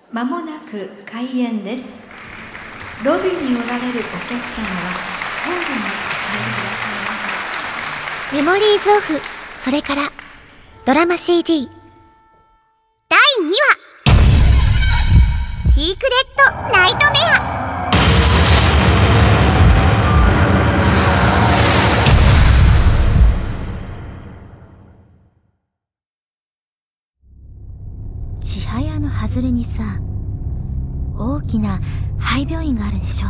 まもなく開演です。ロビーにおられるお客様はホールにお帰りくださいませ。 メモリーズオフ、それからドラマ CD 第2話、シークレットナイトメア。千早の外れにさ、大きな廃病院があるでしょ。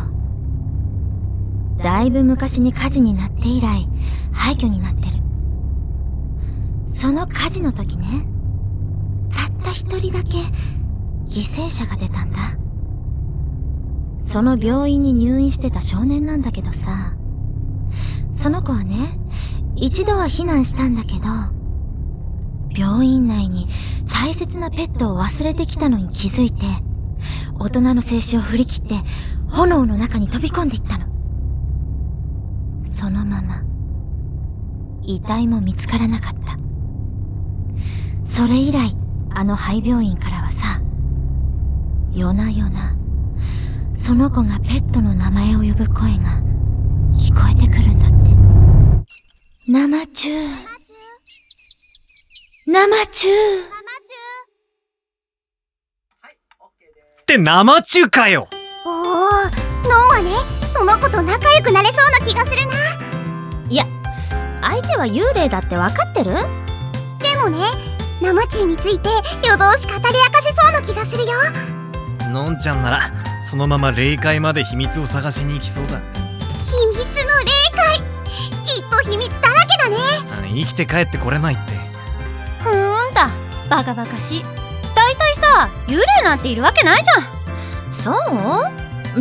だいぶ昔に火事になって以来廃墟になってる。その火事の時ね、たった一人だけ犠牲者が出たんだ。その病院に入院してた少年なんだけどさ、その子はね、一度は避難したんだけど、病院内に大切なペットを忘れてきたのに気づいて、大人の制止を振り切って炎の中に飛び込んでいったの。そのまま遺体も見つからなかった。それ以来あの廃病院からはさ、夜な夜なその子がペットの名前を呼ぶ声が聞こえてくるんだって。生中、生中って生中かよ。 おお、ノンはね、その子と仲良くなれそうな気がするな。いや、相手は幽霊だって分かってる？でもね、生中について夜通し語り明かせそうな気がするよ。 のんちゃんならそのまま霊界まで秘密を探しに行きそうだ。 秘密の霊界、きっと秘密だらけだね。 生きて帰ってこれないって。 ふーんだ、バカバカしい。だいたいさ、幽霊なんているわけないじゃん。 そう？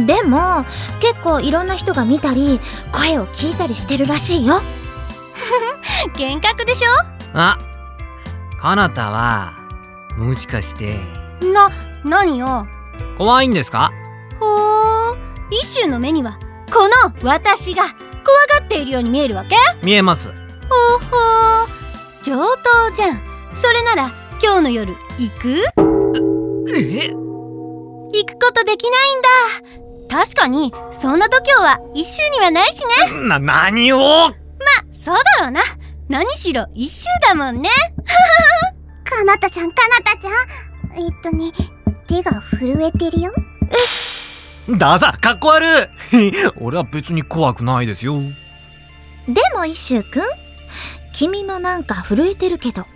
でも結構いろんな人が見たり声を聞いたりしてるらしいよ。 幻覚でしょ。 あ、かなたはもしかして何よ。 怖いんですか？ ほー、一瞬の目にはこの私が怖がっているように見えるわけ？ 見えます。 ほー、上等じゃん。それなら今日の夜行く？行くことできないんだ。確かにそんな度胸は一周にはないしね。 何を？ そうだろうな。何しろ一周だもんね。 かなたちゃん、手が震えてるよ。 だざ、かっこ悪い。俺は別に怖くないですよ。 でも一周くん、君もなんか震えてるけど。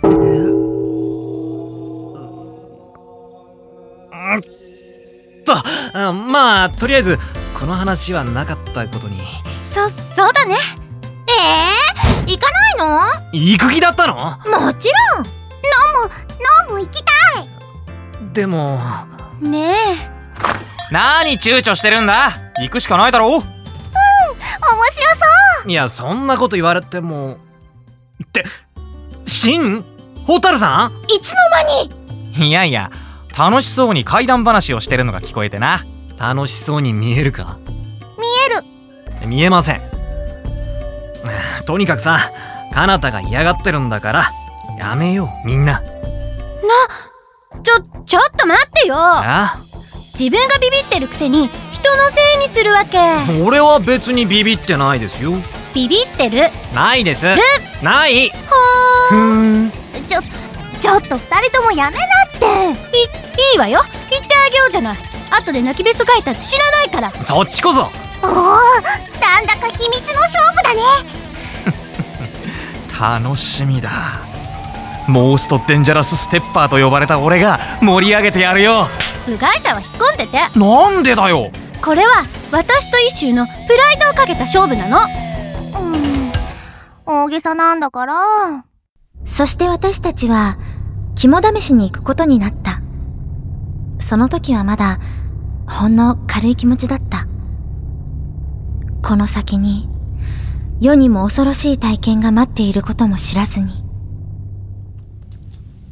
まあとりあえずこの話はなかったことに。 そうだね。 行かないの？ 行く気だったの？ もちろん。ノンも行きたい。 でもねえ、 何躊躇してるんだ。行くしかないだろう。 面白そう。 いや、そんなこと言われても。って蛍さん？ いつの間に？ いやいや、楽しそうに怪談話をしてるのが聞こえてな。楽しそうに見えるか？見えません。とにかくさ、かなたが嫌がってるんだからやめよう、みんな。 ちょっと待ってよ。自分がビビってるくせに人のせいにするわけ。 俺は別にビビってないですよ。 ビビってる？ ないです。ない。 ほー。 ちょっと二人ともやめなって。 いいわよ、言ってあげようじゃない。後で泣きべそかいたって知らないから。 そっちこそ。 おお、なんだか秘密の勝負だね。 楽しみだ。モーストデンジャラスステッパーと呼ばれた俺が盛り上げてやるよ。 部外者は引っ込んでて。 なんでだよ。 これは私と一周のプライドをかけた勝負なの。 大げさなんだから。そして私たちは肝試しに行くことになった。その時はまだほんの軽い気持ちだった。この先に世にも恐ろしい体験が待っていることも知らずに。